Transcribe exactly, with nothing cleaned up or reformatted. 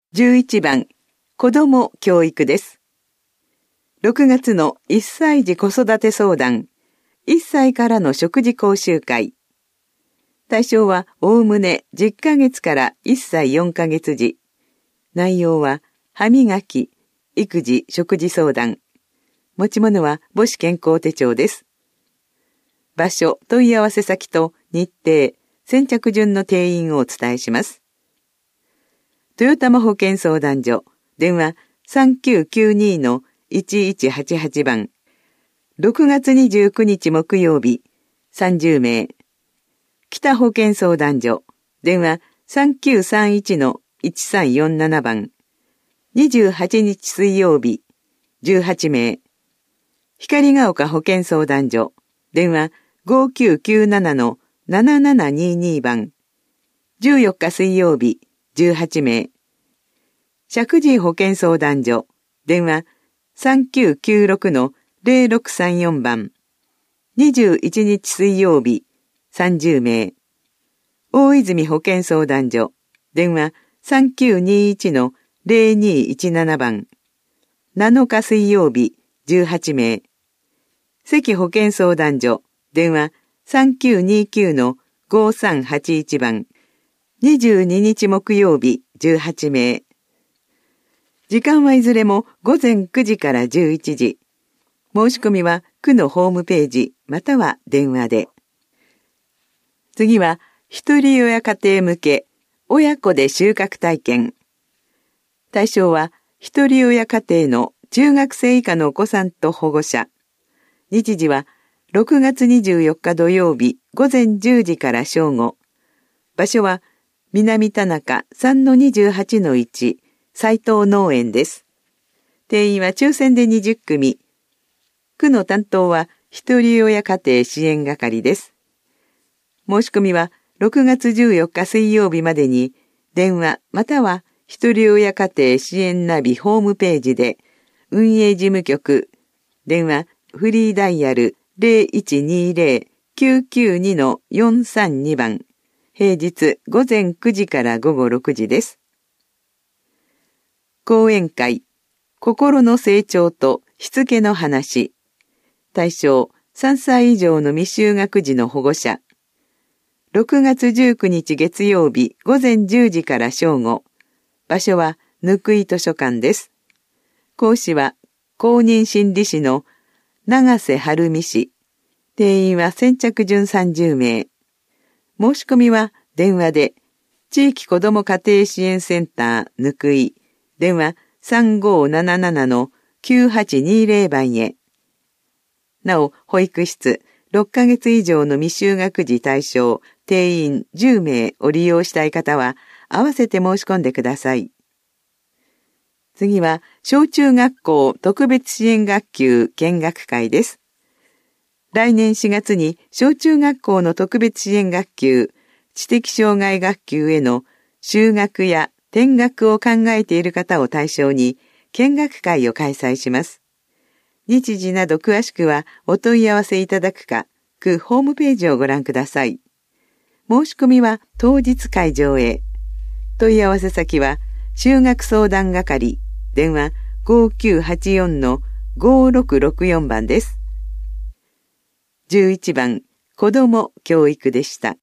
じゅういちばん、子ども教育です。ろくがつのいっさい児子育て相談、いっさいからの食事講習会。対象はおおむねじゅっかげつからいっさいよんかげつ児。内容は歯磨き、育児、食事相談。持ち物は母子健康手帳です。場所、問い合わせ先と日程、先着順の定員をお伝えします。豊玉保健相談所、電話 さんきゅうきゅうに のいちいちはちはち 番。ろくがつにじゅうくにち木曜日、さんじゅうめい。北保健相談所、電話 さんきゅうさんいち のいちさんよんなな 番。にじゅうはちにち水曜日、じゅうはちめい。光が丘保健相談所、電話 ごきゅうきゅうなな のななななにに 番。じゅうよっか水曜日、じゅうはちめい。石神井保健相談所、電話 さんきゅうきゅうろく のぜろろくさんよん 番。にじゅういちにち水曜日、さんじゅうめい。大泉保健相談所、電話 さんきゅうにいち のぜろにいちなな 番。なのか水曜日、じゅうはちめい。関保健相談所、電話 さんきゅうにきゅう のごさんはちいち 番。にじゅうににち木曜日、じゅうはちめい。時間はいずれもごぜんくじからじゅういちじ。申し込みは区のホームページまたは電話で。次は、ひとり親家庭向け、親子で収穫体験。対象は、ひとり親家庭の中学生以下のお子さんと保護者。日時は、ろくがつにじゅうよっか土曜日ごぜんじゅうじから正午。場所は、南田中 さんのにじゅうはちのいち、斉藤農園です。定員は抽選でにじゅっくみ。区の担当は、ひとり親家庭支援係です。申し込みは、ろくがつじゅうよっか水曜日までに、電話または、ひとり親家庭支援ナビホームページで、運営事務局、電話フリーダイヤル ぜろいちにぜろ きゅうきゅうに のよんさんに 番。平日ごぜんくじからごごろくじです。講演会、心の成長としつけの話。対象、さんさい以上の未就学児の保護者。ろくがつじゅうくにち月曜日ごぜんじゅうじから正午。場所は、ぬくい図書館です。講師は、公認心理師の長瀬晴美氏。定員は先着順さんじゅうめい。申し込みは電話で、地域子ども家庭支援センターぬくい、電話 さんごーなななな のきゅうはちにぜろ 番へ。なお、保育室、ろっかげつ以上の未就学児対象、定員じゅうめいを利用したい方は、合わせて申し込んでください。次は、小中学校特別支援学級見学会です。来年しがつに小中学校の特別支援学級、知的障害学級への就学や転学を考えている方を対象に見学会を開催します。日時など詳しくはお問い合わせいただくか、区ホームページをご覧ください。申し込みは当日会場へ。問い合わせ先は就学相談係、電話 ごきゅうはちよん のごろくろくよん 番です。じゅういちばん、子ども教育でした。